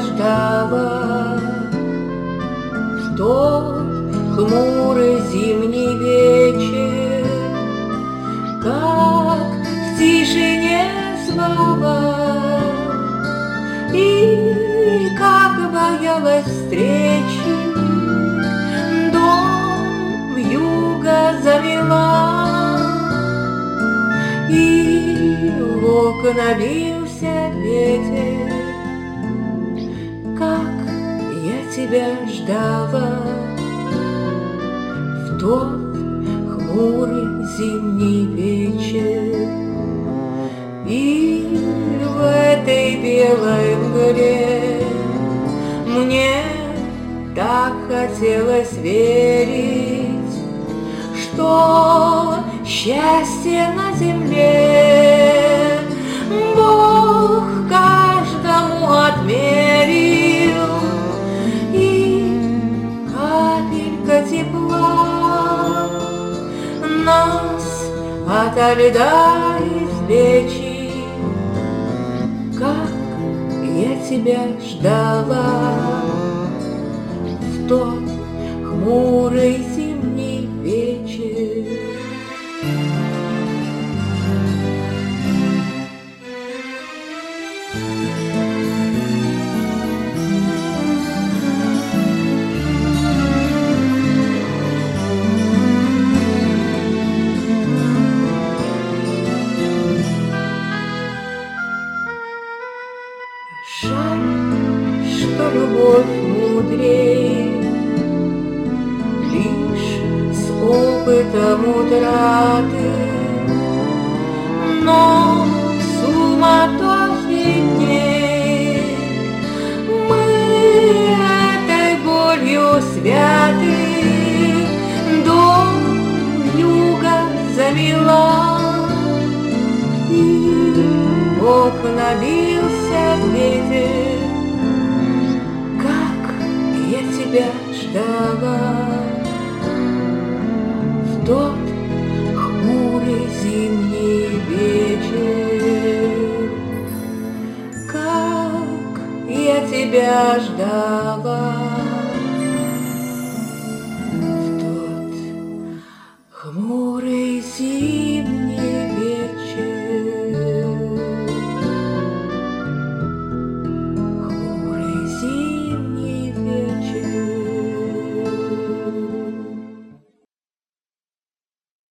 ждала в тот хмурый зимний вечер, как в тишине звала и как боялась встречи, дом вьюга замела, и в окна бился ветер. Как я тебя ждала в тот хмурый зимний вечер, и в этой белой мгле мне так хотелось верить, что счастье на земле Бог каждому отмерил, и капелька тепла нас ото льда извлечет. Как я тебя ждала в тот хмурый зимний вечер. Жаль, что любовь мудрее, лишь с опытом утраты, но в суматохе дней мы этой болью святы. Дом вьюга замела, и в окна бился ветер. Как я тебя ждала в тот хмурый зимний вечер. Как я тебя ждала.